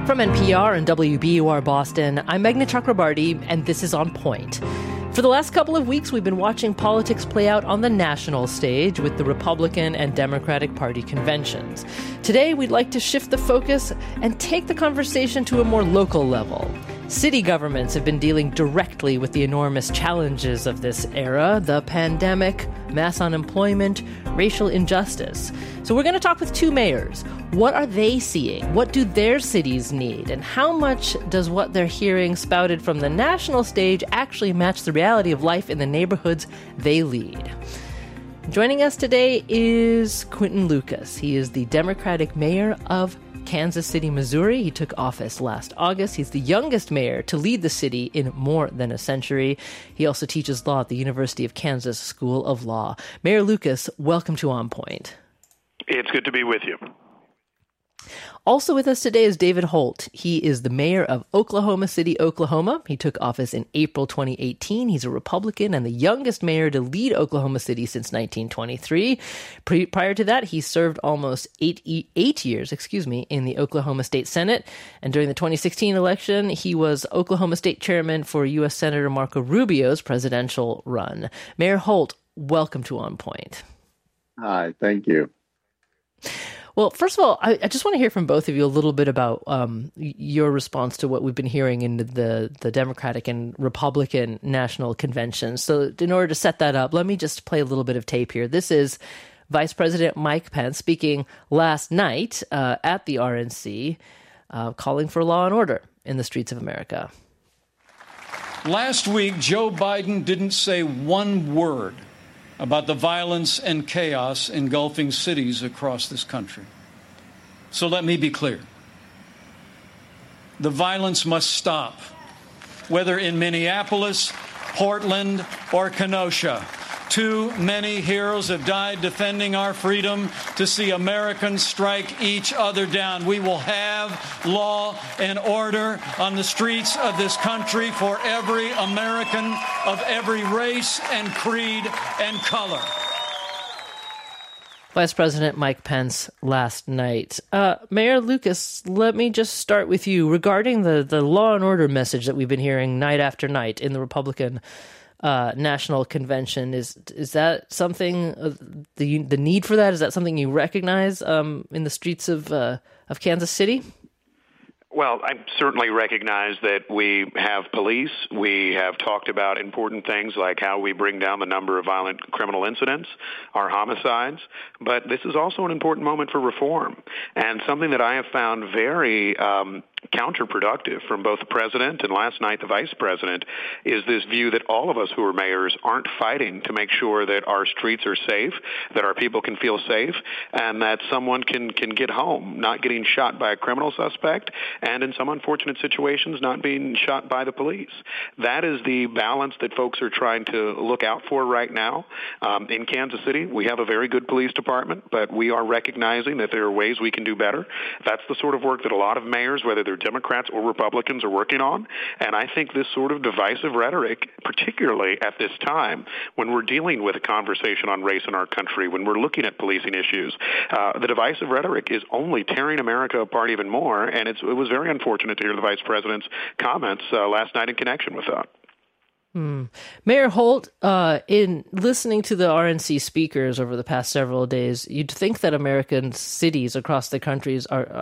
From NPR and WBUR Boston, I'm Meghna Chakrabarty, and this is On Point. For the last couple of weeks, we've been watching politics play out on the national stage with the Republican and Democratic Party conventions. Today, we'd like to shift the focus and take the conversation to a more local level. City governments have been dealing directly with the enormous challenges of this era, the pandemic, mass unemployment, racial injustice. So we're going to talk with two mayors. What are they seeing? What do their cities need? And how much does what they're hearing spouted from the national stage actually match the reality of life in the neighborhoods they lead? Joining us today is Quinton Lucas. He is the Democratic mayor of Kansas City, Missouri. He took office last August. He's the youngest mayor to lead the city in more than a century. He also teaches law at the University of Kansas School of Law. Mayor Lucas, welcome to On Point. It's good to be with you. Also with us today is David Holt. He is the mayor of Oklahoma City, Oklahoma. He took office in April 2018. He's a Republican and the youngest mayor to lead Oklahoma City since 1923. Prior to that, he served almost eight years in the Oklahoma State Senate. And during the 2016 election, he was Oklahoma State chairman for U.S. Senator Marco Rubio's presidential run. Mayor Holt, welcome to On Point. Hi, thank you. Well, first of all, I just want to hear from both of you a little bit about your response to what we've been hearing in the Democratic and Republican national conventions. So in order to set that up, let me just play a little bit of tape here. This is Vice President Mike Pence speaking last night at the RNC, calling for law and order in the streets of America. Last week, Joe Biden didn't say one word about the violence and chaos engulfing cities across this country. So let me be clear. The violence must stop, whether in Minneapolis, Portland, or Kenosha. Too many heroes have died defending our freedom to see Americans strike each other down. We will have law and order on the streets of this country for every American of every race and creed and color. Vice President Mike Pence last night. Mayor Lucas, let me just start with you. Regarding the law and order message that we've been hearing night after night in the Republican National Convention, is that something, the need for that, is that something you recognize in the streets of Kansas City? Well, I certainly recognize that we have police. We have talked about important things like how we bring down the number of violent criminal incidents, our homicides. But this is also an important moment for reform, and something that I have found very counterproductive from both the president and last night the vice president is this view that all of us who are mayors aren't fighting to make sure that our streets are safe, that our people can feel safe, and that someone can get home not getting shot by a criminal suspect, and in some unfortunate situations not being shot by the police. That is the balance that folks are trying to look out for right now. In Kansas City, we have a very good police department, but we are recognizing that there are ways we can do better. That's the sort of work that a lot of mayors, whether they're Democrats or Republicans, are working on. And I think this sort of divisive rhetoric, particularly at this time when we're dealing with a conversation on race in our country, when we're looking at policing issues, the divisive rhetoric is only tearing America apart even more. And it was very unfortunate to hear the vice president's comments last night in connection with that. Mayor Holt, in listening to the RNC speakers over the past several days, you'd think that American cities across the country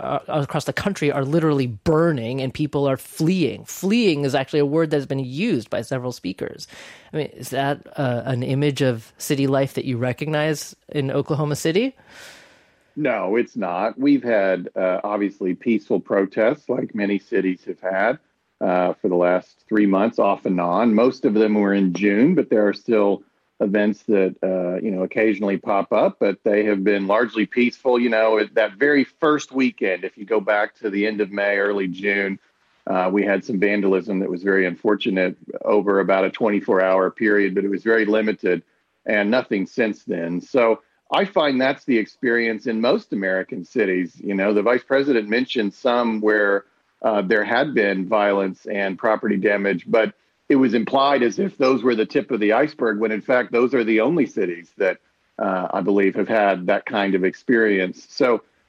are literally burning and people are fleeing. Fleeing is actually a word that's been used by several speakers. I mean, is that an image of city life that you recognize in Oklahoma City? No, it's not. We've had, obviously, peaceful protests like many cities have had for the last 3 months, off and on. Most of them were in June, but there are still events that, occasionally pop up, but they have been largely peaceful. You know, that very first weekend, if you go back to the end of May, early June, we had some vandalism that was very unfortunate over about a 24-hour period, but it was very limited and nothing since then. So I find that's the experience in most American cities. You know, the vice president mentioned some where there had been violence and property damage, but it was implied as if those were the tip of the iceberg, when in fact, those are the only cities that I believe have had that kind of experience. So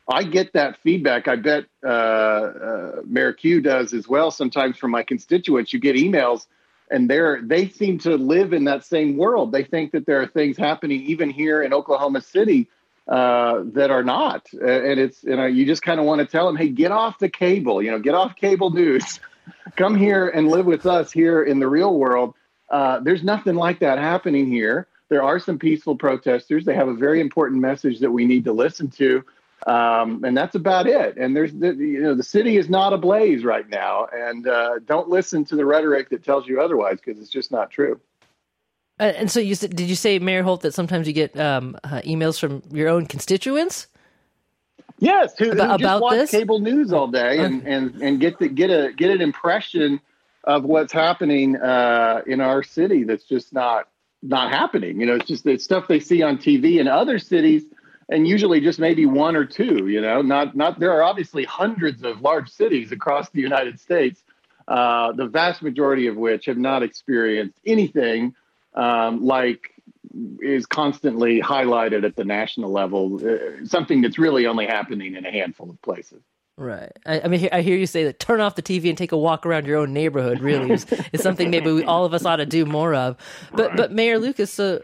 I get that feedback. I bet Mayor Q does as well. Sometimes from my constituents, you get emails, and they seem to live in that same world. They think that there are things happening even here in Oklahoma City that are not. And it's, you just kind of want to tell them, hey, get off the cable, get off cable news. Come here and live with us here in the real world. There's nothing like that happening here. There are some peaceful protesters. They have a very important message that we need to listen to. And that's about it. And the city is not ablaze right now. And don't listen to the rhetoric that tells you otherwise, because it's just not true. And so did you say, Mayor Holt, that sometimes you get emails from your own constituents? Yes, who just watch this? Cable news all day and get an impression of what's happening in our city that's just not happening. It's stuff they see on TV in other cities, and usually just maybe one or two. Not there are obviously hundreds of large cities across the United States, the vast majority of which have not experienced anything like is constantly highlighted at the national level, something that's really only happening in a handful of places. Right. I mean, I hear you say that turn off the TV and take a walk around your own neighborhood really is something maybe all of us ought to do more of. But Mayor Lucas, so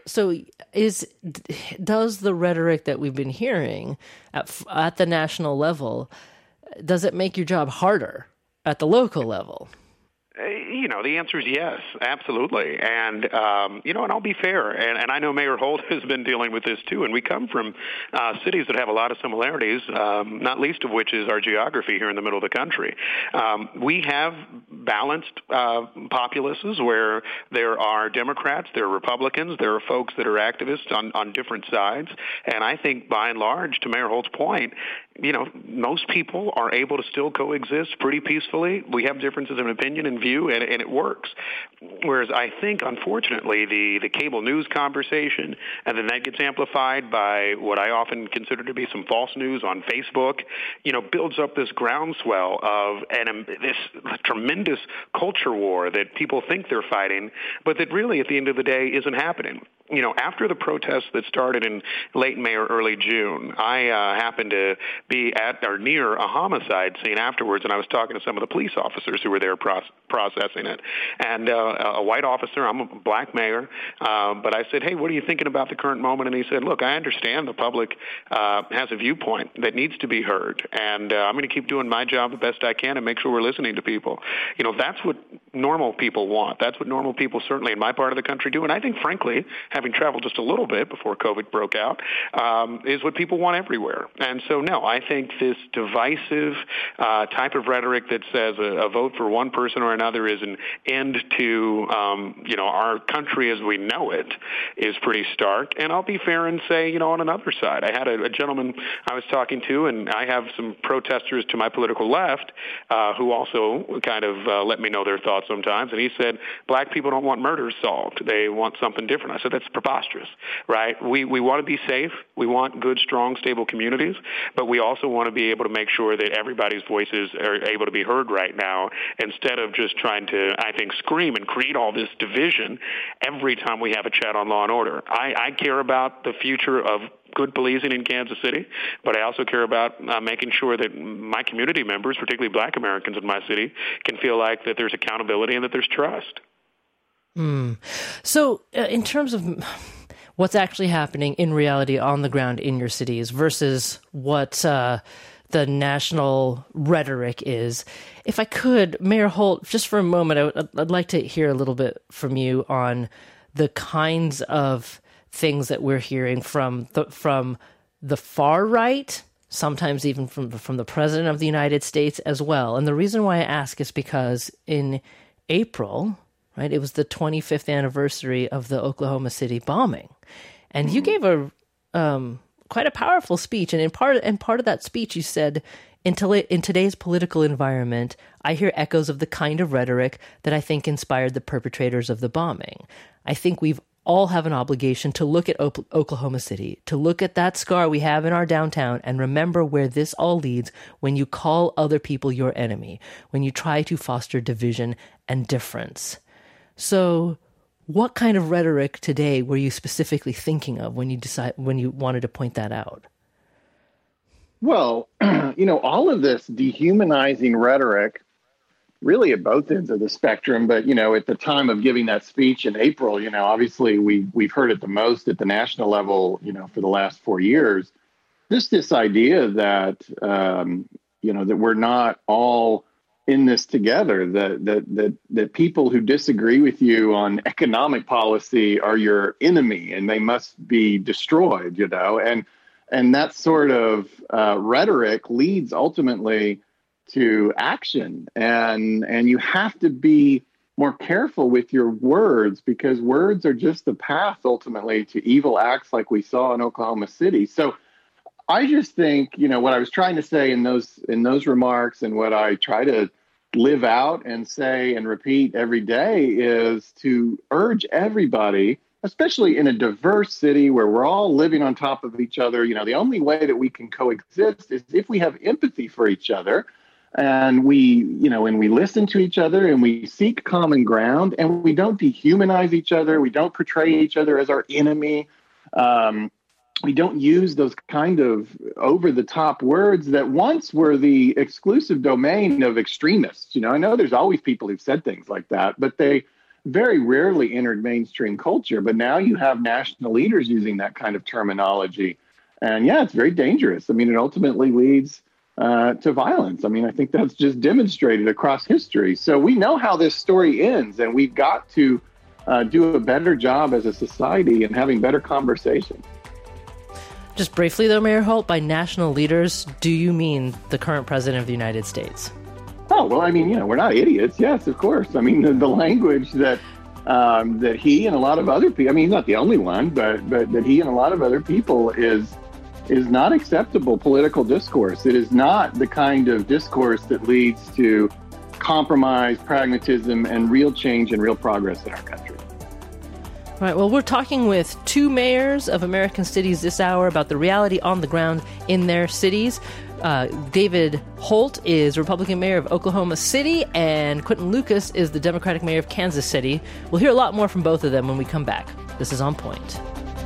does the rhetoric that we've been hearing at the national level, does it make your job harder at the local level? The answer is yes, absolutely. And, and I'll be fair. And I know Mayor Holt has been dealing with this too. And we come from cities that have a lot of similarities, not least of which is our geography here in the middle of the country. We have balanced populaces where there are Democrats, there are Republicans, there are folks that are activists on different sides. And I think by and large, to Mayor Holt's point, most people are able to still coexist pretty peacefully. We have differences of opinion and view, and it works. Whereas I think, unfortunately, the cable news conversation, and then that gets amplified by what I often consider to be some false news on Facebook, builds up this groundswell of this tremendous culture war that people think they're fighting, but that really, at the end of the day, isn't happening. After the protests that started in late May or early June, I happened to be at or near a homicide scene afterwards, and I was talking to some of the police officers who were there processing it. And a white officer, I'm a black mayor, but I said, hey, what are you thinking about the current moment? And he said, look, I understand the public has a viewpoint that needs to be heard, and I'm going to keep doing my job the best I can and make sure we're listening to people. That's what normal people want. That's what normal people, certainly in my part of the country, do. And I think, frankly, having traveled just a little bit before COVID broke out, is what people want everywhere. And so, no, I think this divisive type of rhetoric that says a vote for one person or another is an end to, our country as we know it is pretty stark. And I'll be fair and say, on another side, I had a gentleman I was talking to, and I have some protesters to my political left who also kind of let me know their thoughts sometimes. And he said, black people don't want murders solved. They want something different. I said, that's preposterous, right? We want to be safe. We want good, strong, stable communities, but we also want to be able to make sure that everybody's voices are able to be heard right now, instead of just trying to, I think, scream and create all this division every time we have a chat on law and order. I care about the future of good policing in Kansas City, but I also care about making sure that my community members, particularly black Americans in my city, can feel like that there's accountability and that there's trust. So in terms of what's actually happening in reality on the ground in your cities versus what the national rhetoric is, if I could, Mayor Holt, just for a moment, I'd like to hear a little bit from you on the kinds of things that we're hearing from the far right, sometimes even from the President of the United States as well. And the reason why I ask is because in April, right, it was the 25th anniversary of the Oklahoma City bombing, and you gave a quite a powerful speech. And in part of that speech, you said, in today's political environment, I hear echoes of the kind of rhetoric that I think inspired the perpetrators of the bombing. I think we've all have an obligation to look at Oklahoma City, to look at that scar we have in our downtown and remember where this all leads when you call other people your enemy, when you try to foster division and difference. So what kind of rhetoric today were you specifically thinking of when you wanted to point that out? Well, all of this dehumanizing rhetoric, really at both ends of the spectrum. But, at the time of giving that speech in April, obviously we've heard it the most at the national level, for the last 4 years. Just this idea that, that we're not all in this together, that people who disagree with you on economic policy are your enemy and they must be destroyed, and that sort of rhetoric leads ultimately to action. And you have to be more careful with your words, because words are just the path ultimately to evil acts like we saw in Oklahoma City. So I just think, what I was trying to say in those remarks, and what I try to live out and say and repeat every day, is to urge everybody, especially in a diverse city where we're all living on top of each other. The only way that we can coexist is if we have empathy for each other, and we listen to each other, and we seek common ground, and we don't dehumanize each other. We don't portray each other as our enemy. We don't use those kind of over-the-top words that once were the exclusive domain of extremists. I know there's always people who've said things like that, but they very rarely entered mainstream culture. But now you have national leaders using that kind of terminology. And yeah, it's very dangerous. It ultimately leads to violence. I think that's just demonstrated across history. So we know how this story ends, and we've got to do a better job as a society and having better conversations. Just briefly, though, Mayor Holt, by national leaders, do you mean the current president of the United States? Oh, well, we're not idiots. Yes, of course. The language that he and a lot of other people, he's not the only one, but that he and a lot of other people is not acceptable political discourse. It is not the kind of discourse that leads to compromise, pragmatism, and real change and real progress in our country. All right, well, we're talking with two mayors of American cities this hour about the reality on the ground in their cities. David Holt is Republican mayor of Oklahoma City, and Quinton Lucas is the Democratic mayor of Kansas City. We'll hear a lot more from both of them when we come back. This is On Point.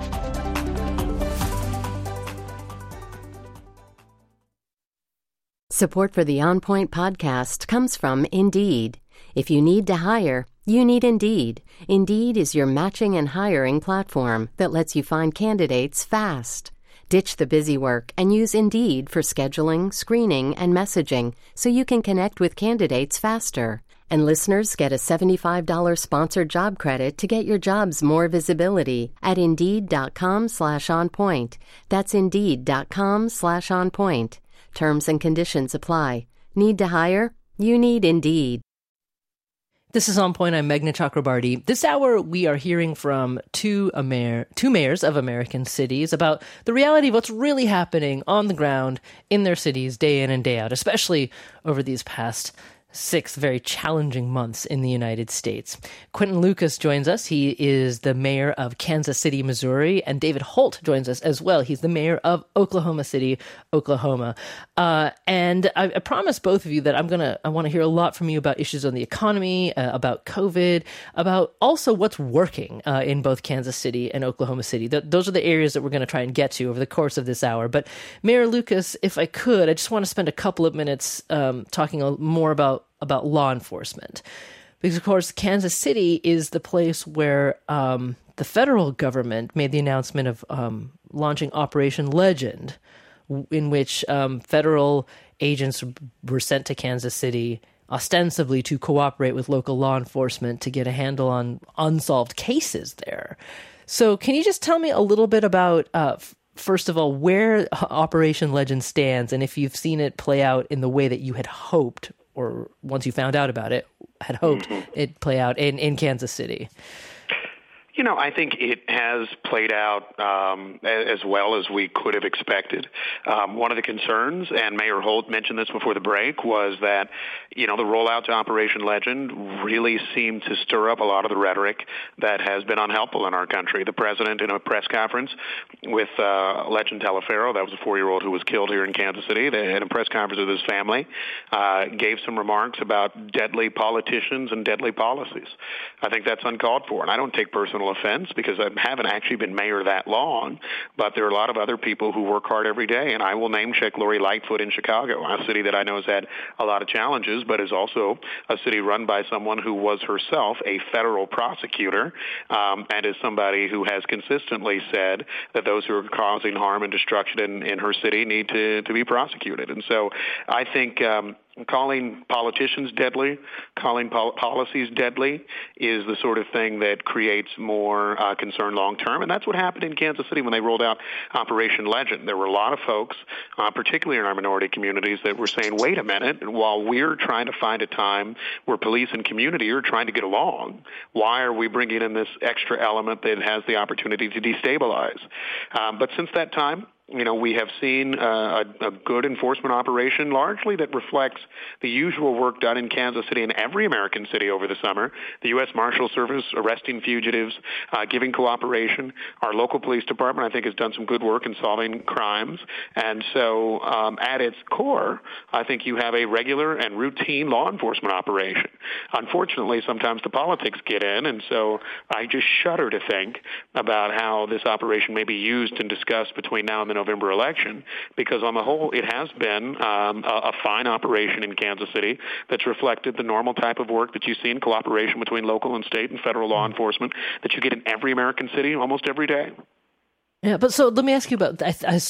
Support for the On Point podcast comes from Indeed. If you need to hire, you need Indeed. Indeed is your matching and hiring platform that lets you find candidates fast. Ditch the busy work and use Indeed for scheduling, screening, and messaging so you can connect with candidates faster. And listeners get a $75 sponsored job credit to get your jobs more visibility at Indeed.com/onpoint. That's Indeed.com/onpoint. Terms and conditions apply. Need to hire? You need Indeed. This is On Point. I'm Meghna Chakrabarty. This hour, we are hearing from two mayors of American cities about the reality of what's really happening on the ground in their cities day in and day out, especially over these past 6 very challenging months in the United States. Quinton Lucas joins us. He is the mayor of Kansas City, Missouri, and David Holt joins us as well. He's the mayor of Oklahoma City, Oklahoma. And I promised both of you that I want to hear a lot from you about issues on the economy, about COVID, about also what's working in both Kansas City and Oklahoma City. Those are the areas that we're going to try and get to over the course of this hour. But Mayor Lucas, if I could, I just want to spend a couple of minutes talking more about law enforcement. Because, of course, Kansas City is the place where the federal government made the announcement of launching Operation Legend, in which federal agents were sent to Kansas City ostensibly to cooperate with local law enforcement to get a handle on unsolved cases there. So can you just tell me a little bit about, first of all, where Operation Legend stands, and if you've seen it play out in the way that you had hoped, or once you found out about it, had hoped it play out in Kansas City? I think it has played out as well as we could have expected. One of the concerns, and Mayor Holt mentioned this before the break, was that, the rollout to Operation Legend really seemed to stir up a lot of the rhetoric that has been unhelpful in our country. The president, in a press conference with Legend Talaferro, that was a 4-year-old who was killed here in Kansas City, they had a press conference with his family, gave some remarks about deadly politicians and deadly policies. I think that's uncalled for, and I don't take personal criminal offense because I haven't actually been mayor that long, but there are a lot of other people who work hard every day, and I will name check Lori Lightfoot in Chicago, a city that I know has had a lot of challenges, but is also a city run by someone who was herself a federal prosecutor, and is somebody who has consistently said that those who are causing harm and destruction in her city need to be prosecuted. And so I think calling politicians deadly, calling policies deadly is the sort of thing that creates more concern long term. And that's what happened in Kansas City when they rolled out Operation Legend. There were a lot of folks, particularly in our minority communities, that were saying, wait a minute, while we're trying to find a time where police and community are trying to get along, why are we bringing in this extra element that has the opportunity to destabilize? But since that time, we have seen a good enforcement operation largely that reflects the usual work done in Kansas City and every American city over the summer. The U.S. Marshal Service arresting fugitives, giving cooperation. Our local police department, I think, has done some good work in solving crimes. And so at its core, I think you have a regular and routine law enforcement operation. Unfortunately, sometimes the politics get in, and so I just shudder to think about how this operation may be used and discussed between now and the November election, because on the whole, it has been a fine operation in Kansas City that's reflected the normal type of work that you see in cooperation between local and state and federal law enforcement that you get in every American city almost every day. Yeah, but so let me ask you about,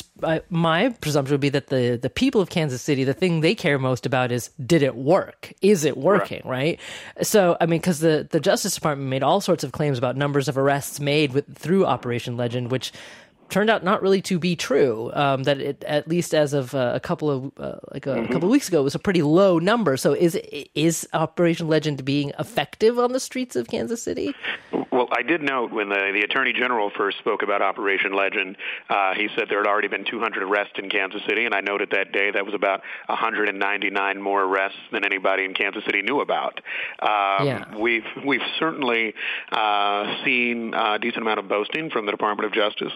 my presumption would be that the people of Kansas City, the thing they care most about is, did it work? Is it working, right? So, I mean, because the Justice Department made all sorts of claims about numbers of arrests made through Operation Legend, which turned out not really to be true. That it, at least as of a couple of weeks ago, was a pretty low number. So is Operation Legend being effective on the streets of Kansas City? Well, I did note when the Attorney General first spoke about Operation Legend, he said there had already been 200 arrests in Kansas City, and I noted that day that was about 199 more arrests than anybody in Kansas City knew about. We've certainly seen a decent amount of boasting from the Department of Justice.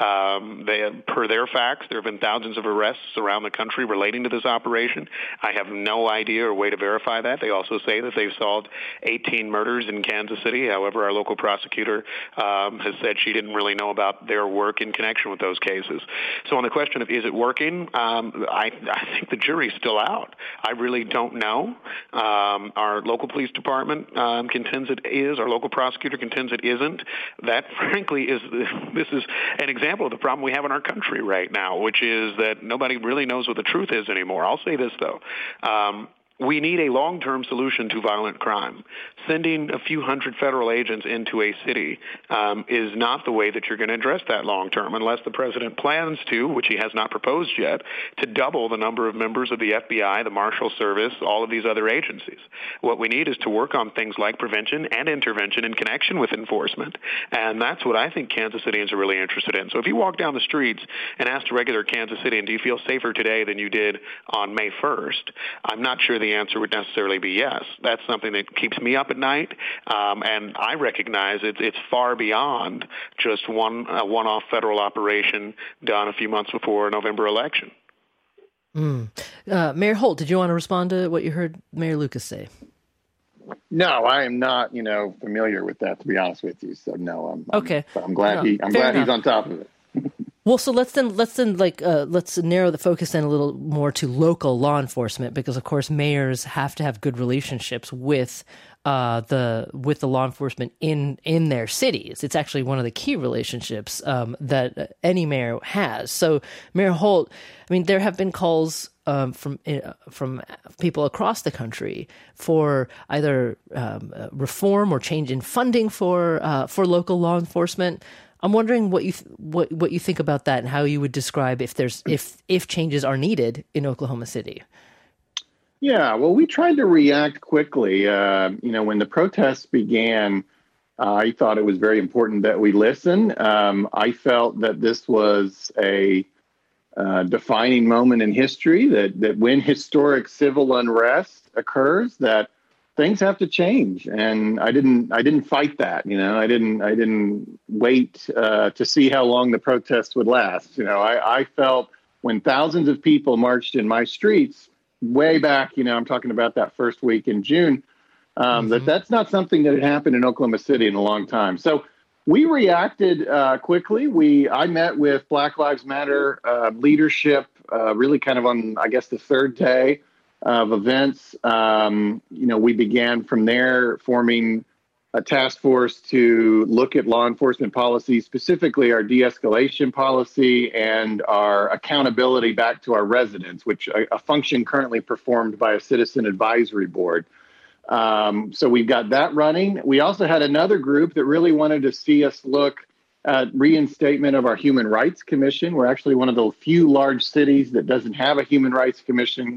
Per their facts, there have been thousands of arrests around the country relating to this operation. I have no idea or way to verify that. They also say that they've solved 18 murders in Kansas City. However, our local prosecutor has said she didn't really know about their work in connection with those cases. So on the question of is it working, I think the jury's still out. I really don't know. Our local police department contends it is. Our local prosecutor contends it isn't. That, frankly, this is an example of the problem we have in our country right now, which is that nobody really knows what the truth is anymore. I'll say this, though. We need a long-term solution to violent crime. Sending a few hundred federal agents into a city is not the way that you're going to address that long-term, unless the president plans to, which he has not proposed yet, to double the number of members of the FBI, the Marshal Service, all of these other agencies. What we need is to work on things like prevention and intervention in connection with enforcement, and that's what I think Kansas Cityans are really interested in. So if you walk down the streets and ask a regular Kansas Citian, do you feel safer today than you did on May 1st? I'm not sure the answer would necessarily be yes. That's something that keeps me up at night, and I recognize it's far beyond just a one-off federal operation done a few months before a November election. Mayor Holt, did you want to respond to what you heard Mayor Lucas say? No, I am not, familiar with that, to be honest with you. So no, I'm glad he's on top of it. Well, so let's narrow the focus then a little more to local law enforcement, because of course mayors have to have good relationships with the law enforcement in their cities. It's actually one of the key relationships that any mayor has. So, Mayor Holt, I mean, there have been calls from people across the country for either reform or change in funding for local law enforcement. I'm wondering what you think about that and how you would describe if changes are needed in Oklahoma City. Yeah, well, we tried to react quickly. When the protests began, I thought it was very important that we listen. I felt that this was a defining moment in history, that when historic civil unrest occurs, that things have to change, and I didn't fight that. I didn't wait to see how long the protests would last. I felt when thousands of people marched in my streets way back, I'm talking about that first week in June, that's not something that had happened in Oklahoma City in a long time. So We reacted quickly. I met with Black Lives Matter leadership really kind of on, I guess, the third day of events. We began from there forming a task force to look at law enforcement policy, specifically our de-escalation policy and our accountability back to our residents, which a function currently performed by a citizen advisory board. So we've got that running. We also had another group that really wanted to see us look at reinstatement of our Human Rights Commission. We're actually one of the few large cities that doesn't have a Human Rights Commission.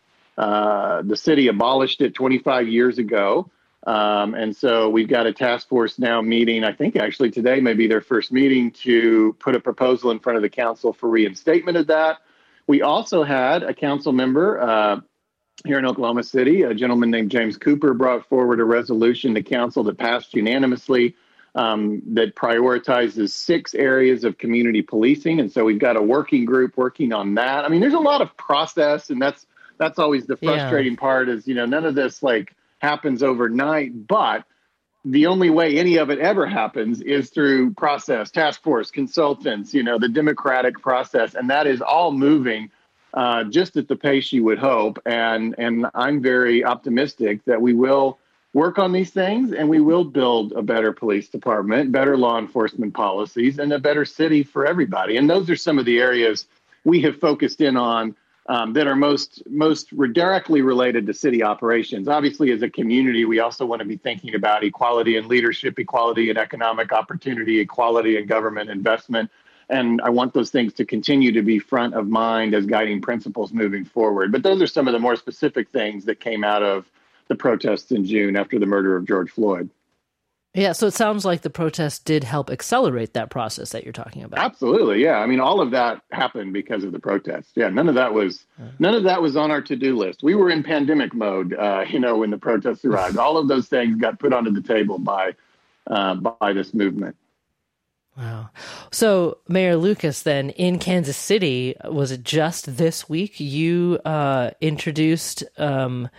The city abolished it 25 years ago. And so we've got a task force now meeting, I think actually today may be their first meeting, to put a proposal in front of the council for reinstatement of that. We also had a council member here in Oklahoma City, a gentleman named James Cooper, brought forward a resolution to council that passed unanimously that prioritizes 6 areas of community policing. And so we've got a working group working on that. I mean, there's a lot of process, and that's always the frustrating part is, none of this happens overnight, but the only way any of it ever happens is through process, task force, consultants, the democratic process. And that is all moving just at the pace you would hope. And I'm very optimistic that we will work on these things and we will build a better police department, better law enforcement policies, and a better city for everybody. And those are some of the areas we have focused in on that are most directly related to city operations. Obviously, as a community, we also want to be thinking about equality in leadership, equality in economic opportunity, equality in government investment. And I want those things to continue to be front of mind as guiding principles moving forward. But those are some of the more specific things that came out of the protests in June after the murder of George Floyd. Yeah, so it sounds like the protest did help accelerate that process that you're talking about. Absolutely, yeah. I mean, all of that happened because of the protests. Yeah, none of that was on our to-do list. We were in pandemic mode, when the protests arrived. All of those things got put onto the table by this movement. Wow. So, Mayor Lucas, then, in Kansas City, was it just this week you introduced some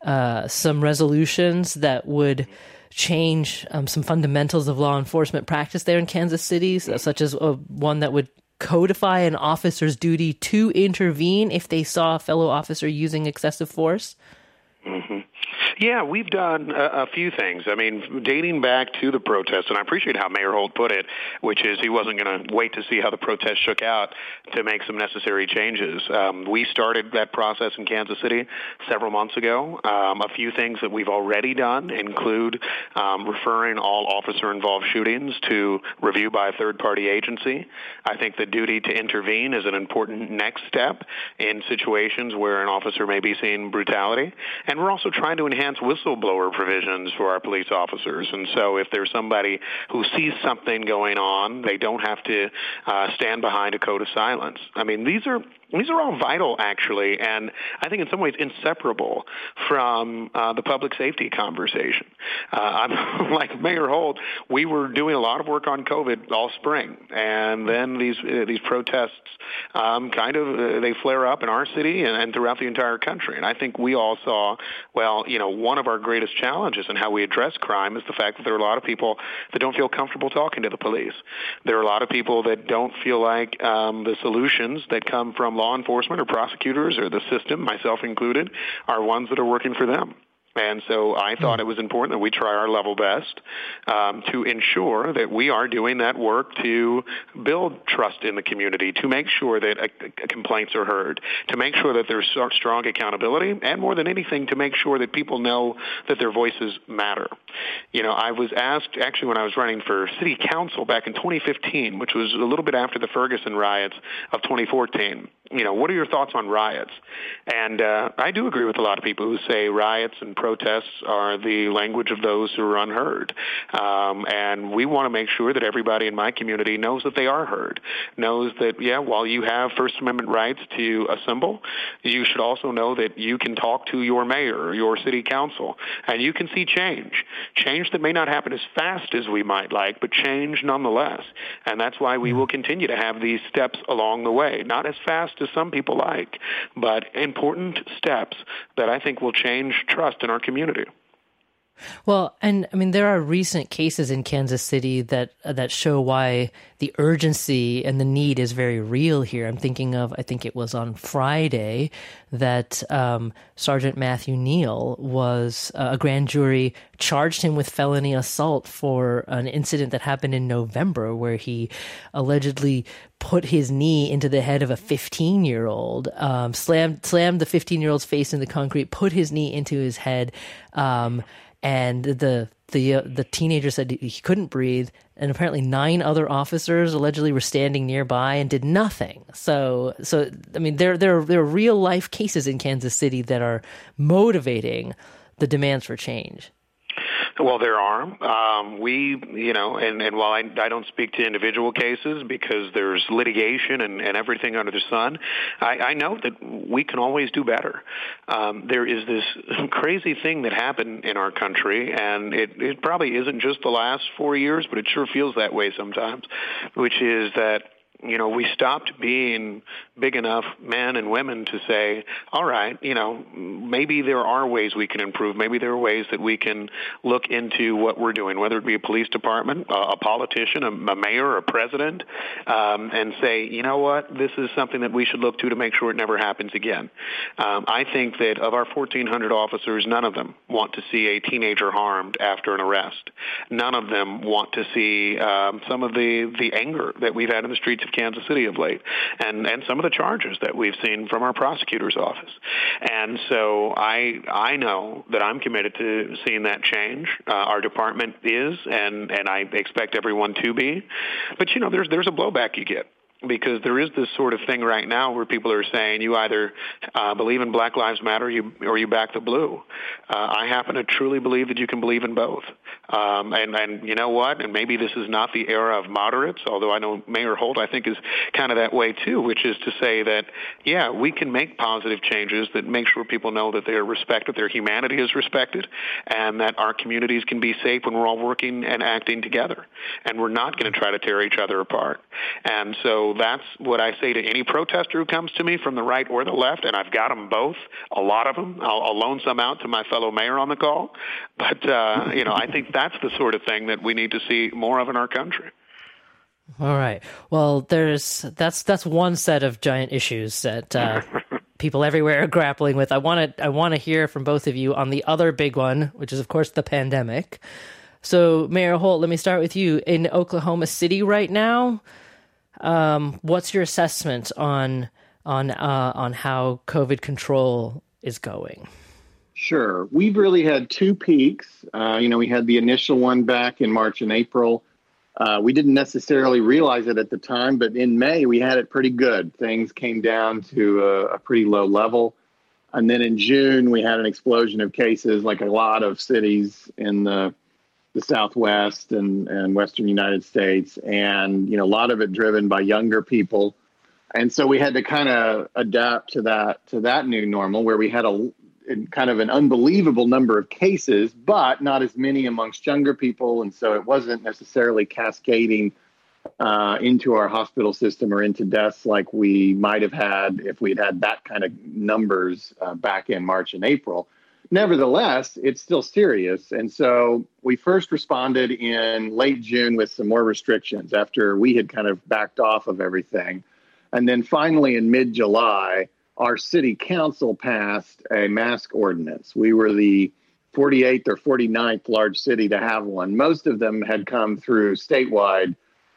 resolutions that would change some fundamentals of law enforcement practice there in Kansas City, such as one that would codify an officer's duty to intervene if they saw a fellow officer using excessive force? Mm-hmm. Yeah, we've done a few things. I mean, dating back to the protests, and I appreciate how Mayor Holt put it, which is he wasn't going to wait to see how the protests shook out to make some necessary changes. We started that process in Kansas City several months ago. A few things that we've already done include referring all officer-involved shootings to review by a third-party agency. I think the duty to intervene is an important next step in situations where an officer may be seeing brutality. And we're also trying to enhance whistleblower provisions for our police officers. And so if there's somebody who sees something going on, they don't have to stand behind a code of silence. I mean, these are all vital, actually, and I think in some ways inseparable from the public safety conversation. I'm like Mayor Holt, we were doing a lot of work on COVID all spring, and then these protests they flare up in our city and throughout the entire country. And I think we all saw, one of our greatest challenges in how we address crime is the fact that there are a lot of people that don't feel comfortable talking to the police. There are a lot of people that don't feel like the solutions that come from law enforcement or prosecutors or the system, myself included, are ones that are working for them. And so I thought it was important that we try our level best to ensure that we are doing that work to build trust in the community, to make sure that complaints are heard, to make sure that there's strong accountability, and more than anything, to make sure that people know that their voices matter. I was asked, actually, when I was running for city council back in 2015, which was a little bit after the Ferguson riots of 2014, what are your thoughts on riots? And I do agree with a lot of people who say riots and protests are the language of those who are unheard. And we want to make sure that everybody in my community knows that they are heard, knows that, while you have First Amendment rights to assemble, you should also know that you can talk to your mayor or your city council, and you can see change that may not happen as fast as we might like, but change nonetheless. And that's why we will continue to have these steps along the way, not as fast as some people like, but important steps that I think will change trust in our community. Well, and I mean, there are recent cases in Kansas City that show why the urgency and the need is very real here. I'm thinking of, I think it was on Friday that Sergeant Matthew Neal was, a grand jury charged him with felony assault for an incident that happened in November where he allegedly put his knee into the head of a 15-year-old, slammed the 15-year-old's face in the concrete, put his knee into his head, and the teenager said he couldn't breathe, and apparently 9 other officers allegedly were standing nearby and did nothing. So I mean, there are real life cases in Kansas City that are motivating the demands for change. Well, there are. And while I don't speak to individual cases because there's litigation and everything under the sun, I know that we can always do better. There is this crazy thing that happened in our country, and it probably isn't just the last 4 years, but it sure feels that way sometimes, which is that we stopped being big enough men and women to say, all right, maybe there are ways we can improve. Maybe there are ways that we can look into what we're doing, whether it be a police department, a politician, a mayor, a president, and say, you know what, this is something that we should look to make sure it never happens again. I think that of our 1,400 officers, none of them want to see a teenager harmed after an arrest. None of them want to see some of the anger that we've had in the streets of Kansas City of late, and some of the charges that we've seen from our prosecutor's office. And so I know that I'm committed to seeing that change. Our department is, and I expect everyone to be. But there's a blowback you get, because there is this sort of thing right now where people are saying you either believe in Black Lives Matter or you back the blue. I happen to truly believe that you can believe in both. And you know what? And maybe this is not the era of moderates, although I know Mayor Holt, I think, is kind of that way too, which is to say that, yeah, we can make positive changes that make sure people know that they are respected, their humanity is respected, and that our communities can be safe when we're all working and acting together. And we're not going to try to tear each other apart. And so that's what I say to any protester who comes to me from the right or the left, and I've got them both, a lot of them. I'll loan some out to my fellow mayor on the call. But, I think that's the sort of thing that we need to see more of in our country. All right. Well, that's one set of giant issues that people everywhere are grappling with. I want to hear from both of you on the other big one, which is, of course, the pandemic. So, Mayor Holt, let me start with you. In Oklahoma City right now, what's your assessment on how COVID control is going? Sure. We've really had 2 peaks. We had the initial one back in March and April. We didn't necessarily realize it at the time, but in May, we had it pretty good. Things came down to a pretty low level. And then in June, we had an explosion of cases, like a lot of cities in the Southwest and Western United States. And, a lot of it driven by younger people. And so we had to kind of adapt to that new normal, where we had kind of an unbelievable number of cases, but not as many amongst younger people. And so it wasn't necessarily cascading into our hospital system or into deaths like we might have had if we'd had that kind of numbers back in March and April. Nevertheless, it's still serious. And so we first responded in late June with some more restrictions after we had kind of backed off of everything. And then finally in mid-July, our city council passed a mask ordinance. We were the 48th or 49th large city to have one. Most of them had come through statewide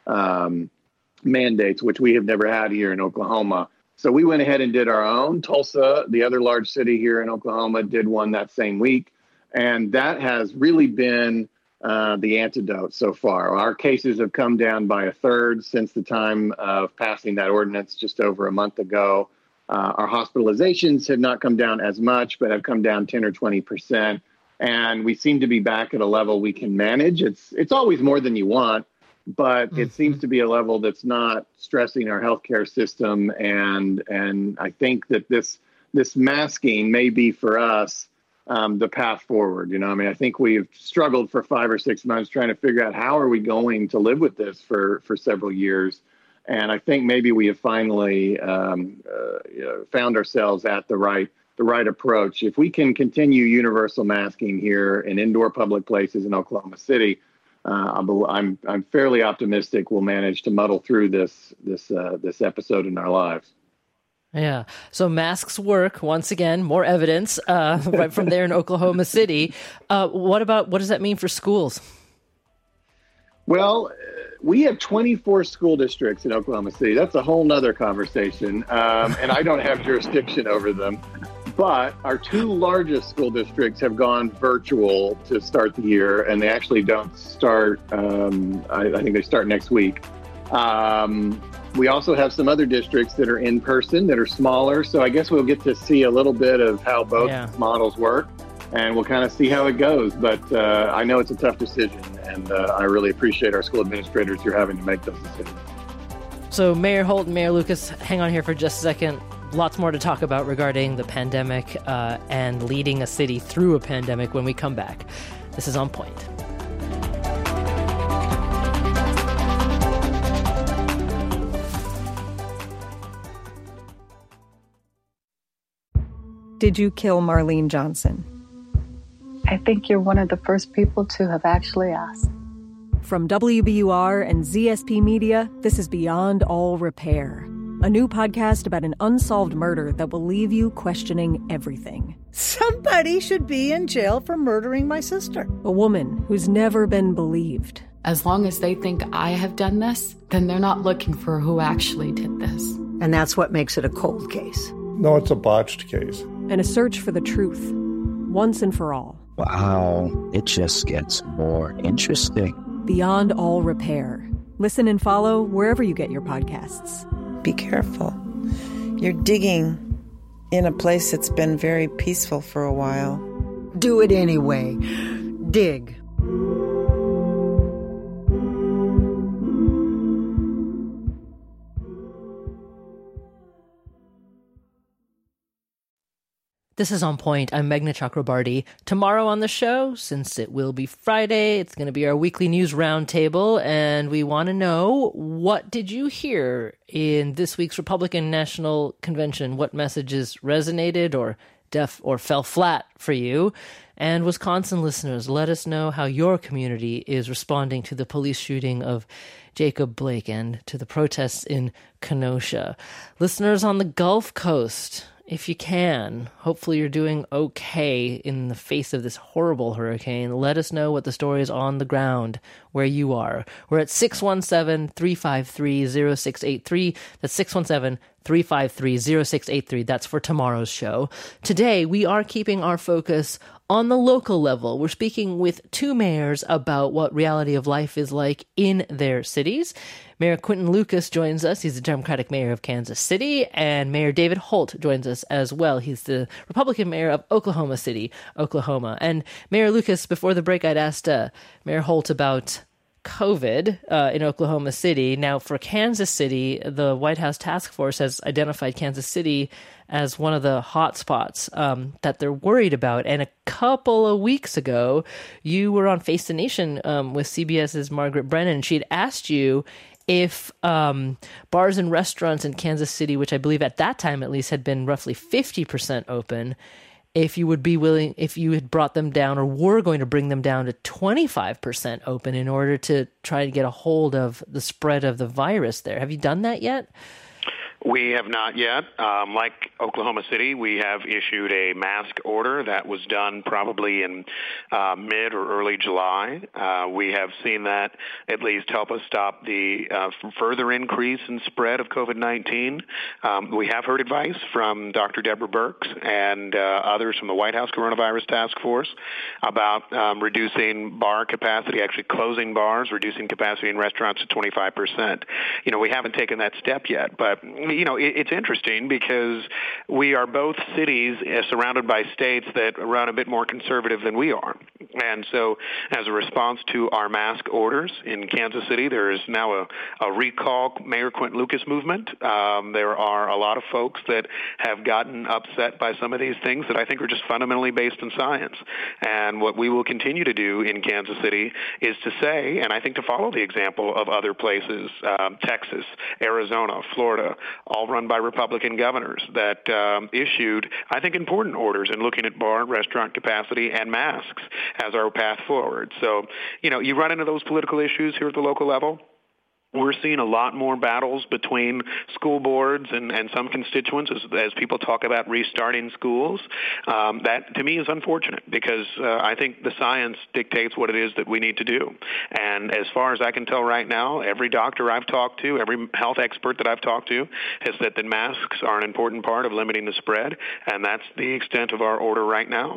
mandates, which we have never had here in Oklahoma. So we went ahead and did our own. Tulsa, the other large city here in Oklahoma, did one that same week. And that has really been the antidote so far. Our cases have come down by 1/3 since the time of passing that ordinance just over a month ago. Our hospitalizations have not come down as much, but have come down 10 or 20%. And we seem to be back at a level we can manage. It's always more than you want, but it seems to be a level that's not stressing our healthcare system. And I think that this masking may be for us the path forward. I think we've struggled for 5 or 6 months trying to figure out how are we going to live with this for several years. And I think maybe we have finally found ourselves at the right the right approach. If we can continue universal masking here in indoor public places in Oklahoma City, I'm fairly optimistic we'll manage to muddle through this episode in our lives. Yeah. So masks work. Once again, more evidence right from there in Oklahoma City. What does that mean for schools? Well, we have 24 school districts in Oklahoma City. That's a whole nother conversation. And I don't have jurisdiction over them. But our two largest school districts have gone virtual to start the year, and they actually don't start, I think they start next week. We also have some other districts that are in person that are smaller. So I guess we'll get to see a little bit of how both models work, and we'll kind of see how it goes. But I know it's a tough decision, and I really appreciate our school administrators who are having to make those decisions. So Mayor Holt and Mayor Lucas, hang on here for just a second. Lots more to talk about regarding the pandemic and leading a city through a pandemic when we come back. This is On Point. Did you kill Marlene Johnson? I think you're one of the first people to have actually asked. From WBUR and ZSP Media, this is Beyond All Repair, a new podcast about an unsolved murder that will leave you questioning everything. Somebody should be in jail for murdering my sister. A woman who's never been believed. As long as they think I have done this, then they're not looking for who actually did this. And that's what makes it a cold case. No, it's a botched case. And a search for the truth, once and for all. Wow, it just gets more interesting. Beyond All Repair. Listen and follow wherever you get your podcasts. Be careful. You're digging in a place that's been very peaceful for a while. Do it anyway. Dig. This is On Point. I'm Meghna Chakrabarty. Tomorrow on the show, since it will be Friday, it's going to be our weekly news roundtable, and we want to know, what did you hear in this week's Republican National Convention? What messages resonated or fell flat for you? And Wisconsin listeners, let us know how your community is responding to the police shooting of Jacob Blake and to the protests in Kenosha. Listeners on the Gulf Coast, if you can, hopefully you're doing okay in the face of this horrible hurricane. Let us know what the story is on the ground where you are. We're at 617-353-0683. That's 617-353-0683. That's for tomorrow's show. Today, we are keeping our focus on the local level. We're speaking with two mayors about what reality of life is like in their cities. Mayor Quinton Lucas joins us. He's the Democratic mayor of Kansas City. And Mayor David Holt joins us as well. He's the Republican mayor of Oklahoma City, Oklahoma. And Mayor Lucas, before the break, I'd asked Mayor Holt about COVID in Oklahoma City. Now, for Kansas City, the White House task force has identified Kansas City as one of the hot spots that they're worried about. And a couple of weeks ago, you were on Face the Nation with CBS's Margaret Brennan. She'd asked you if bars and restaurants in Kansas City, which I believe at that time at least had been roughly 50% open, if you would be willing, if you had brought them down or were going to bring them down to 25% open in order to try to get a hold of the spread of the virus there. Have you done that yet? We have not yet. Like Oklahoma City, we have issued a mask order that was done probably in mid or early July. We have seen that at least help us stop the further increase in spread of COVID-19. We have heard advice from Dr. Deborah Birx and others from the White House Coronavirus Task Force about reducing bar capacity, actually closing bars, reducing capacity in restaurants to 25%. We haven't taken that step yet, but it's interesting because we are both cities surrounded by states that run a bit more conservative than we are. And so as a response to our mask orders in Kansas City, there is now a recall Mayor Quinton Lucas movement. There are a lot of folks that have gotten upset by some of these things that I think are just fundamentally based in science. And what we will continue to do in Kansas City is to say, and I think to follow the example of other places, Texas, Arizona, Florida, all run by Republican governors that issued, I think, important orders in looking at bar and restaurant capacity and masks as our path forward. So, you run into those political issues here at the local level. We're seeing a lot more battles between school boards and some constituents as people talk about restarting schools. That, to me, is unfortunate because I think the science dictates what it is that we need to do. And as far as I can tell right now, every doctor I've talked to, every health expert that I've talked to has said that masks are an important part of limiting the spread, and that's the extent of our order right now.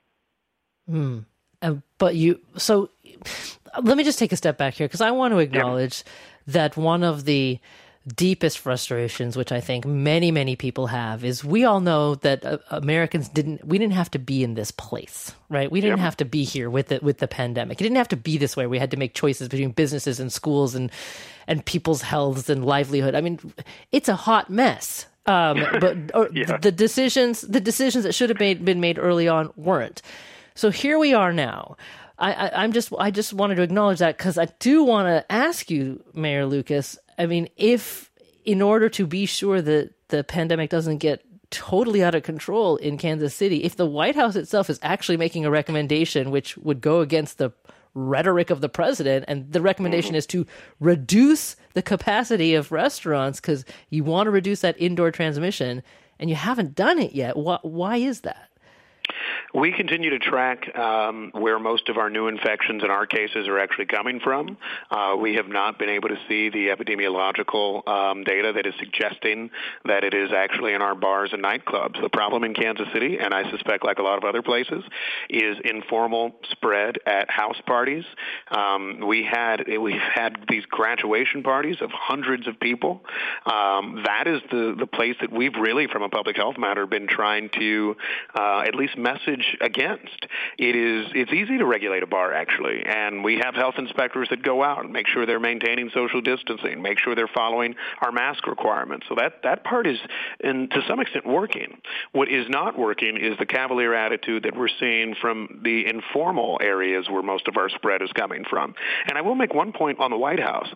So let me just take a step back here because I want to acknowledge that one of the deepest frustrations, which I think many, many people have, is we all know that Americans didn't have to be in this place, right? We didn't have to be here with the pandemic. It didn't have to be this way. We had to make choices between businesses and schools and people's health and livelihood. I mean, it's a hot mess. The decisions that should have been made early on weren't. So here we are now. I just wanted to acknowledge that because I do want to ask you, Mayor Lucas, I mean, if in order to be sure that the pandemic doesn't get totally out of control in Kansas City, if the White House itself is actually making a recommendation which would go against the rhetoric of the president, and the recommendation is to reduce the capacity of restaurants because you want to reduce that indoor transmission, and you haven't done it yet, why is that? We continue to track where most of our new infections in our cases are actually coming from. We have not been able to see the epidemiological data that is suggesting that it is actually in our bars and nightclubs. The problem in Kansas City, and I suspect like a lot of other places, is informal spread at house parties. We've had these graduation parties of hundreds of people. That is the place that we've really, from a public health matter, been trying to at least message against. It's easy to regulate a bar, actually, and we have health inspectors that go out and make sure they're maintaining social distancing, make sure they're following our mask requirements. So that part is, to some extent, working. What is not working is the cavalier attitude that we're seeing from the informal areas where most of our spread is coming from. And I will make one point on the White House.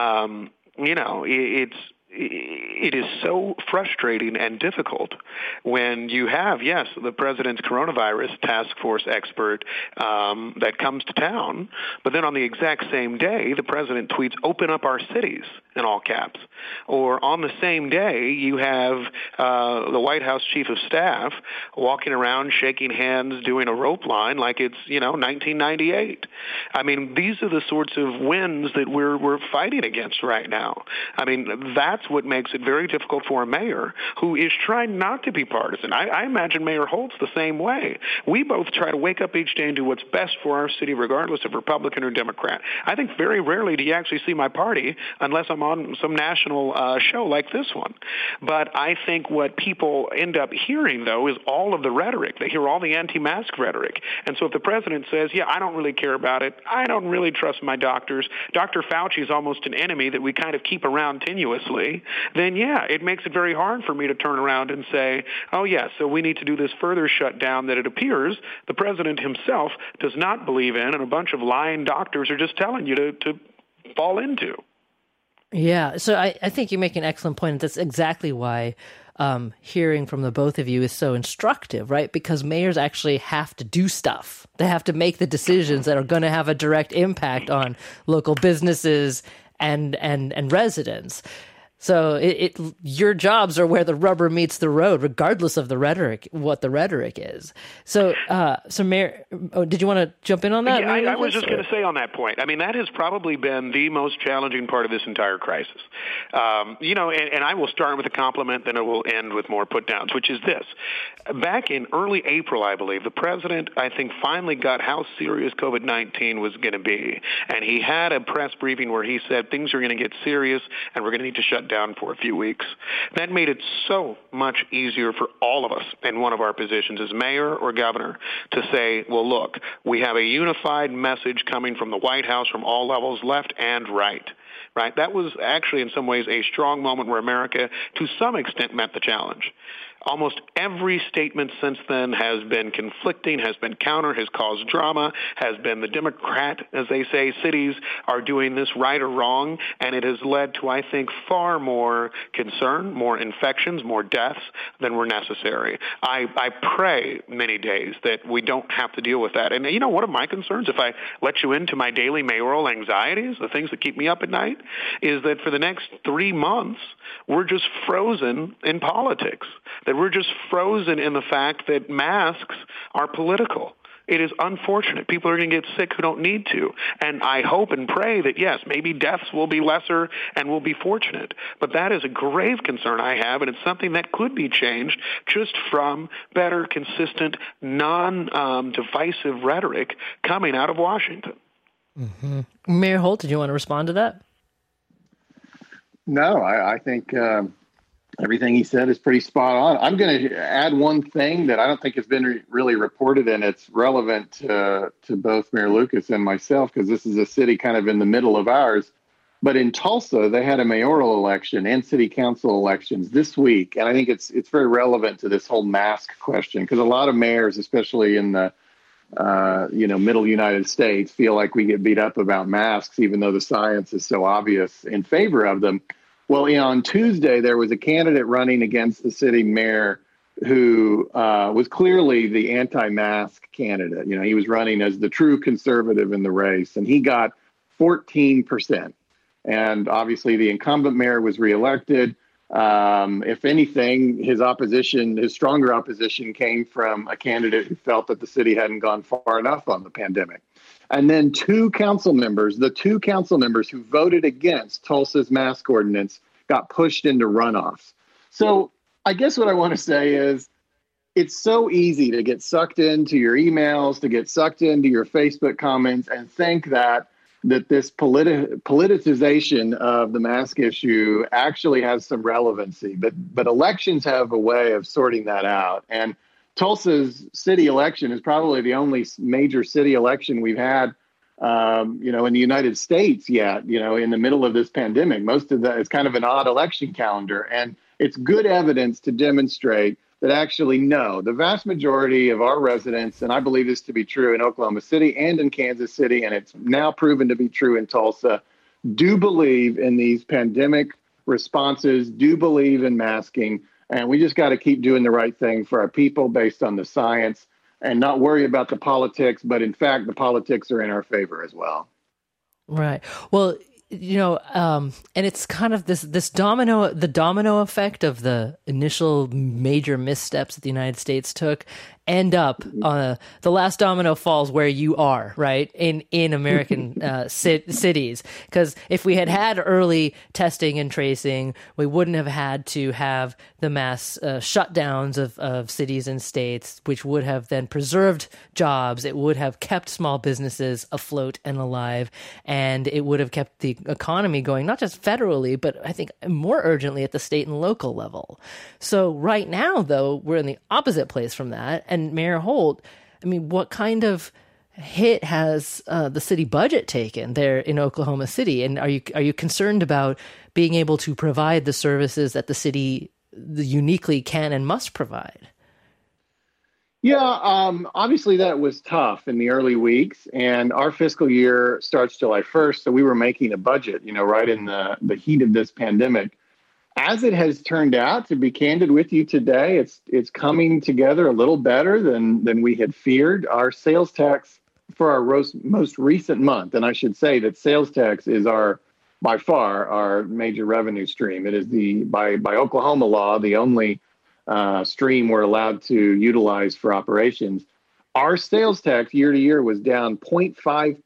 It is so frustrating and difficult when you have, the president's coronavirus task force expert that comes to town, but then on the exact same day, the president tweets, "Open up our cities," in all caps. Or on the same day, you have the White House chief of staff walking around, shaking hands, doing a rope line like it's, 1998. I mean, these are the sorts of wins that we're fighting against right now. I mean, that's what makes it very difficult for a mayor who is trying not to be partisan. I imagine Mayor Holt's the same way. We both try to wake up each day and do what's best for our city, regardless of Republican or Democrat. I think very rarely do you actually see my party unless I'm on some national show like this one. But I think what people end up hearing, though, is all of the rhetoric. They hear all the anti-mask rhetoric. And so if the president says, I don't really care about it, I don't really trust my doctors, Dr. Fauci is almost an enemy that we kind of keep around tenuously, then it makes it very hard for me to turn around and say, so we need to do this further shutdown that it appears the president himself does not believe in and a bunch of lying doctors are just telling you to fall into. Yeah, so I think you make an excellent point. That's exactly why hearing from the both of you is so instructive, right? Because mayors actually have to do stuff. They have to make the decisions that are going to have a direct impact on local businesses and residents. So your jobs are where the rubber meets the road, regardless of the rhetoric, what the rhetoric is. So Mayor, did you want to jump in on that? Yeah, I was just going to say on that point. I mean, that has probably been the most challenging part of this entire crisis. And I will start with a compliment, then it will end with more put-downs, which is this. Back in early April, I believe, the president, I think, finally got how serious COVID-19 was going to be. And he had a press briefing where he said things are going to get serious and we're going to need to shut down for a few weeks. That made it so much easier for all of us in one of our positions as mayor or governor to say, well, look, we have a unified message coming from the White House from all levels, left and right. Right? That was actually in some ways a strong moment where America to some extent met the challenge. Almost every statement since then has been conflicting, has been counter, has caused drama, has been the Democrat, as they say, cities are doing this right or wrong, and it has led to, I think, far more concern, more infections, more deaths than were necessary. I pray many days that we don't have to deal with that. And, you know, one of my concerns, if I let you into my daily mayoral anxieties, the things that keep me up at night, is that for the next 3 months, we're just frozen in politics, that we're just frozen in the fact that masks are political. It is unfortunate. People are going to get sick who don't need to. And I hope and pray that, yes, maybe deaths will be lesser and we'll be fortunate. But that is a grave concern I have, and it's something that could be changed just from better, consistent, non-divisive rhetoric coming out of Washington. Mm-hmm. Mayor Holt, did you want to respond to that? No, I think everything he said is pretty spot on. I'm going to add one thing that I don't think has been really reported, and it's relevant to both Mayor Lucas and myself, because this is a city kind of in the middle of ours. But in Tulsa, they had a mayoral election and city council elections this week, and I think it's very relevant to this whole mask question, because a lot of mayors, especially in the middle United States, feel like we get beat up about masks, even though the science is so obvious in favor of them. Well, on Tuesday, there was a candidate running against the city mayor who was clearly the anti-mask candidate. You know, he was running as the true conservative in the race, and he got 14%. And obviously, the incumbent mayor was reelected. If anything, his stronger opposition came from a candidate who felt that the city hadn't gone far enough on the pandemic. And then the two council members who voted against Tulsa's mask ordinance got pushed into runoffs. So I guess what I want to say is it's so easy to get sucked into your emails, to get sucked into your Facebook comments and think that this politicization of the mask issue actually has some relevancy. But elections have a way of sorting that out. And Tulsa's city election is probably the only major city election we've had, in the United States yet, in the middle of this pandemic. Most of that is kind of an odd election calendar. And it's good evidence to demonstrate that actually, no, the vast majority of our residents, and I believe this to be true in Oklahoma City and in Kansas City, and it's now proven to be true in Tulsa, do believe in these pandemic responses, do believe in masking. And we just got to keep doing the right thing for our people based on the science and not worry about the politics. But in fact, the politics are in our favor as well. Right. Well, and it's kind of the domino effect of the initial major missteps that the United States took end up the last domino falls where you are, right, in American cities. Because if we had early testing and tracing, we wouldn't have had to have the mass shutdowns of cities and states, which would have then preserved jobs. It would have kept small businesses afloat and alive, and it would have kept the economy going, not just federally, but I think more urgently at the state and local level. So right now, though, we're in the opposite place from that. And Mayor Holt, I mean, what kind of hit has the city budget taken there in Oklahoma City? And are you concerned about being able to provide the services that the city uniquely can and must provide? Yeah, obviously that was tough in the early weeks, and our fiscal year starts July 1st, so we were making a budget, right in the heat of this pandemic. As it has turned out, to be candid with you today, it's coming together a little better than we had feared. Our sales tax for our most recent month, and I should say that sales tax is by far our major revenue stream. It is by Oklahoma law the only stream we're allowed to utilize for operations. Our sales tax year to year was down 0.5,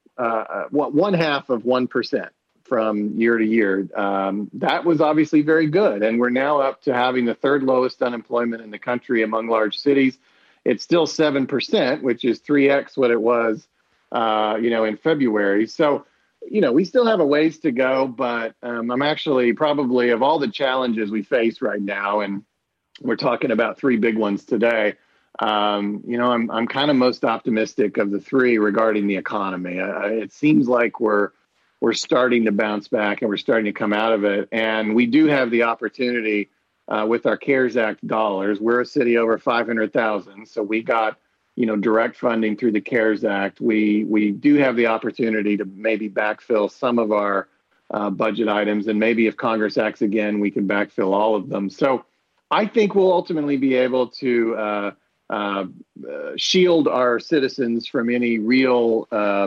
0.5% from year to year. That was obviously very good. And we're now up to having the third lowest unemployment in the country among large cities. It's still 7%, which is 3x what it was, in February. So we still have a ways to go, but I'm actually probably, of all the challenges we face right now, and we're talking about three big ones today, I'm kind of most optimistic of the three regarding the economy. It seems like we're starting to bounce back and we're starting to come out of it. And we do have the opportunity with our CARES Act dollars. We're a city over 500,000, so we got direct funding through the CARES Act. We do have the opportunity to maybe backfill some of our budget items, and maybe if Congress acts again, we can backfill all of them. So I think we'll ultimately be able to shield our citizens from any real,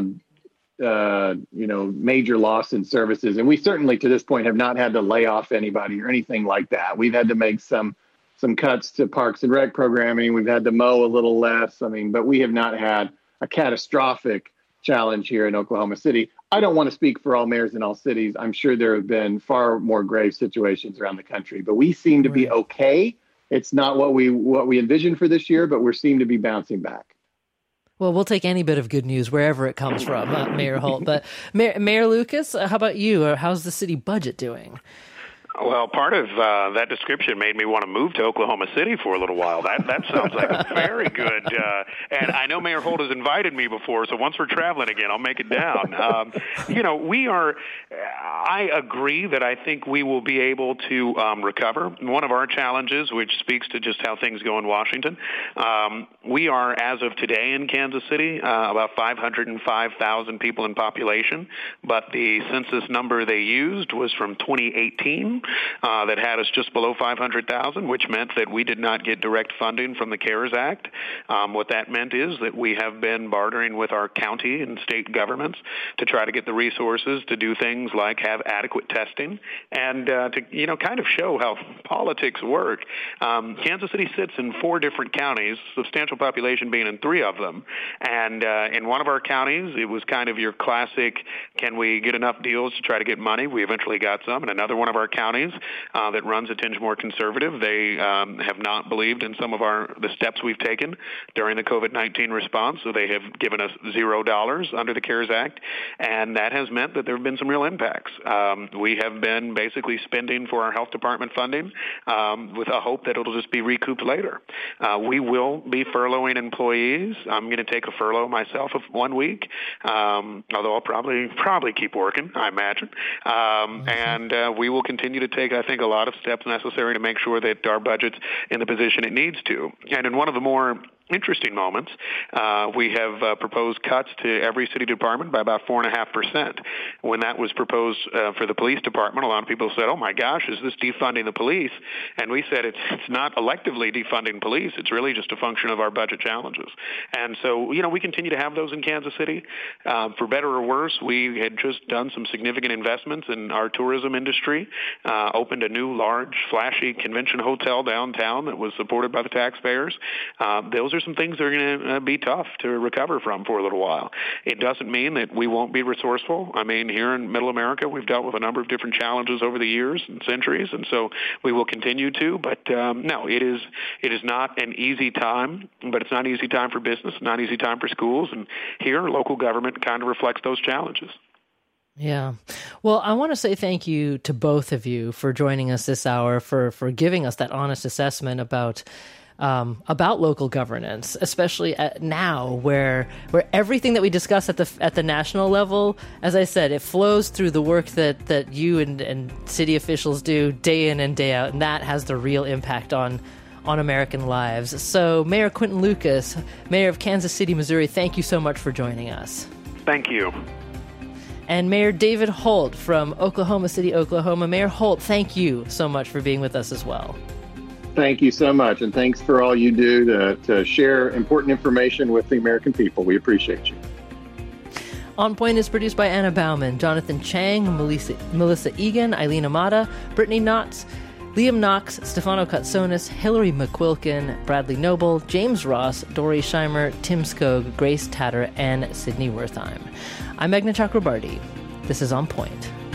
major loss in services. And we certainly, to this point, have not had to lay off anybody or anything like that. We've had to make some cuts to Parks and Rec programming. We've had to mow a little less. But we have not had a catastrophic challenge here in Oklahoma City. I don't want to speak for all mayors in all cities. I'm sure there have been far more grave situations around the country, but we seem to be okay. It's not what we envisioned for this year, but we seem to be bouncing back. Well, we'll take any bit of good news wherever it comes from, Mayor Holt. But Mayor Lucas, how about you? How's the city budget doing? Well, part of that description made me want to move to Oklahoma City for a little while. That sounds like a very good, and I know Mayor Holt has invited me before, so once we're traveling again, I'll make it down. I agree that I think we will be able to recover. One of our challenges, which speaks to just how things go in Washington, we are, as of today in Kansas City, about 505,000 people in population, but the census number they used was from 2018. That had us just below 500,000, which meant that we did not get direct funding from the CARES Act. What that meant is that we have been bartering with our county and state governments to try to get the resources to do things like have adequate testing and to kind of show how politics work. Kansas City sits in 4 different counties, substantial population being in 3 of them. And in one of our counties, it was kind of your classic, can we get enough deals to try to get money? We eventually got some. And another one of our counties that runs a tinge more conservative. They have not believed in some of the steps we've taken during the COVID-19 response, so they have given us $0 under the CARES Act, and that has meant that there have been some real impacts. We have been basically spending for our health department funding with a hope that it'll just be recouped later. We will be furloughing employees. I'm going to take a furlough myself of 1 week, although I'll probably keep working, I imagine. And we will continue to take, I think, a lot of steps necessary to make sure that our budget's in the position it needs to. And in one of the more interesting moments, we have proposed cuts to every city department by about 4.5%. When that was proposed for the police department, a lot of people said, oh my gosh, is this defunding the police? And we said it's not electively defunding police. It's really just a function of our budget challenges. And so, we continue to have those in Kansas City. For better or worse, we had just done some significant investments in our tourism industry, opened a new large, flashy convention hotel downtown that was supported by the taxpayers. Those are some things that are going to be tough to recover from for a little while. It doesn't mean that we won't be resourceful. Here in Middle America, we've dealt with a number of different challenges over the years and centuries, and so we will continue to. But no, it is not an easy time, but it's not an easy time for business, not an easy time for schools, and here local government kind of reflects those challenges. Yeah. Well, I want to say thank you to both of you for joining us this hour, for giving us that honest assessment about local governance, especially now where everything that we discuss at the national level, as I said, it flows through the work that you and city officials do day in and day out, and that has the real impact on American lives. So Mayor Quinton Lucas, Mayor of Kansas City, Missouri, thank you so much for joining us. Thank you. And Mayor David Holt from Oklahoma City, Oklahoma. Mayor Holt, thank you so much for being with us as well. Thank you so much, and thanks for all you do to share important information with the American people. We appreciate you. On Point is produced by Anna Bauman, Jonathan Chang, Melissa Egan, Eileen Amata, Brittany Knotts, Liam Knox, Stefano Katsonis, Hillary McQuilkin, Bradley Noble, James Ross, Dory Scheimer, Tim Skog, Grace Tatter, and Sydney Wertheim. I'm Meghna Chakrabarty. This is On Point.